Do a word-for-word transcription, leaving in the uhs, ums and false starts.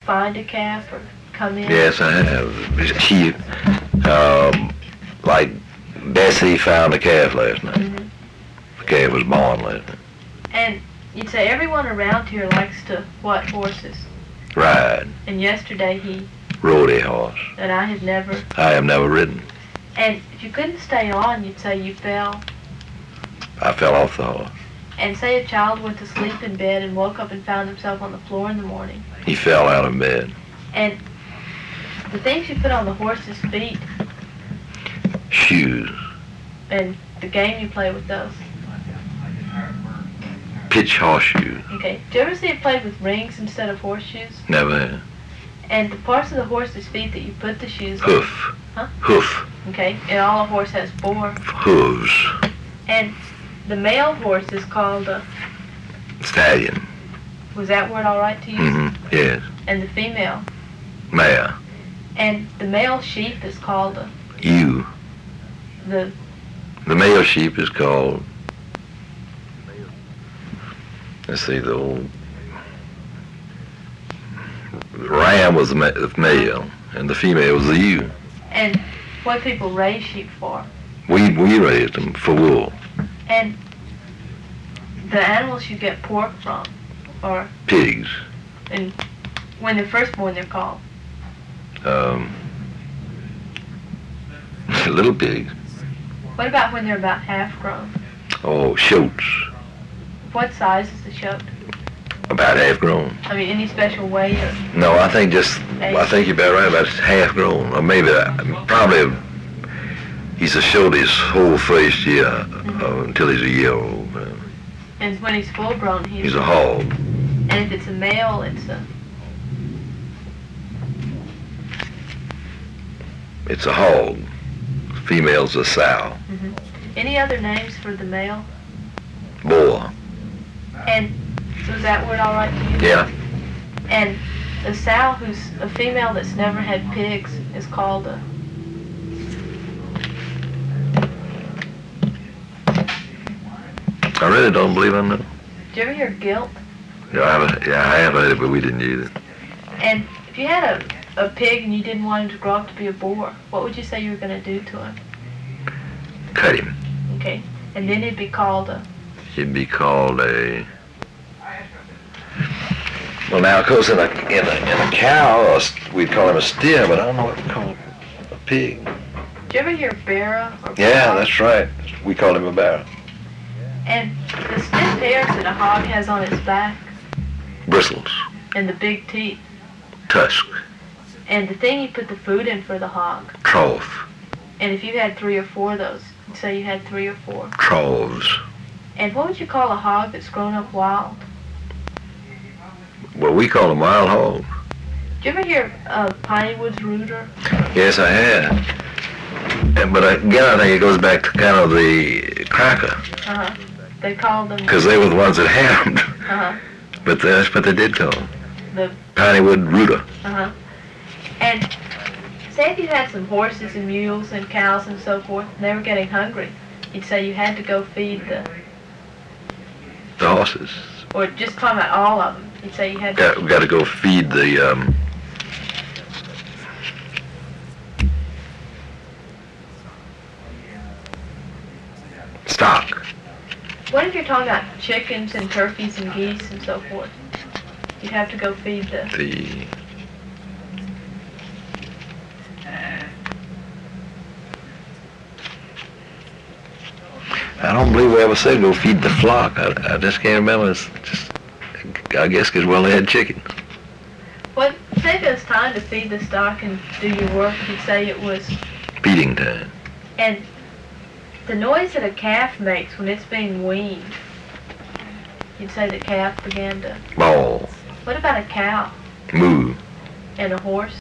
find a calf or come in? Yes, I have. She, um, like Bessie found a calf last night. Mm-hmm. The calf was born last night. And you'd say everyone around here likes to what horses? Ride. And yesterday he, Rode a horse. and I had never. I have never ridden. And if you couldn't stay on, you'd say you fell. I fell off the horse. And say a child went to sleep in bed and woke up and found himself on the floor in the morning. He fell out of bed. And the things you put on the horse's feet Shoes. and the game you play with those. Pitch horseshoes. Okay. Do you ever see it played with rings instead of horseshoes? Never had. And the parts of the horse's feet that you put the shoes on. Hoof. Huh? Hoof. Okay. And all a horse has four. Hooves. And the male horse is called a. Stallion. Was that word all right to you? Mm-hmm. Yes. And the female. Mare. And the male sheep is called a. Ewe. The. The male sheep is called. Let's see, the old the ram was the, ma- the male, and the female was the ewe. And what people raise sheep for. We we raised them for wool. And the animals you get pork from, or Pigs. and when they're first born they're called. Um, little pigs. What about when they're about half grown? Oh, shoats. What size is the shoat? About half grown. I mean, any special weight or No, I think just, I think you're about right, about half grown. Or maybe, that, probably, he's a shoat his whole first year, mm-hmm. uh, until he's a year old. Uh, and when he's full grown he's, he's a hog. And if it's a male, it's a. It's a hog. Female's a sow. Mm-hmm. Any other names for the male? Boar. And was that word all right to you? Yeah. And a sow who's a female that's never had pigs is called a. I really don't believe I know. Did you ever hear gilt? Yeah, I have, yeah, I have heard it, but we didn't use it. And if you had a, a pig and you didn't want him to grow up to be a boar, what would you say you were going to do to him? Cut him. Okay. And then it'd be called a. It'd be called a. Well, now, of course, in a in a in a cow, a st- we'd call him a steer, but I don't know what we call a pig. Did you ever hear barra? Or Yeah, barra? that's right. We called him a barrel. And the stiff hairs that a hog has on its back, Bristles, and the big teeth, tusk, and the thing you put the food in for the hog. trough, And if you had three or four of those, you'd say you had three or four. troughs. And what would you call a hog that's grown up wild? Well, we call him wild hog. Did you ever hear uh, Piney Woods Rooter? Yes, I have. And, but again, I think it goes back to kind of the cracker, Uh-huh. They called them. because they were the ones that had them. Uh-huh. But that's what they did call them. The. Pineywood Rooter. Uh-huh. And say if you had some horses and mules and cows and so forth, and they were getting hungry, you'd say you had to go feed the. The horses. Or just talking about all of them. You'd say you had to. Got, got to go feed the, um, stock. What if you're talking about chickens and turkeys and geese and so forth? You'd have to go feed the. The, I don't believe we ever said go feed the flock. I, I just can't remember. It's just, I guess because, well, they had chicken. What, say if it was time to feed the stock and do your work, you'd say it was. Feeding time. And the noise that a calf makes when it's being weaned, you'd say the calf began to. Ball. What about a cow Moo. and a horse?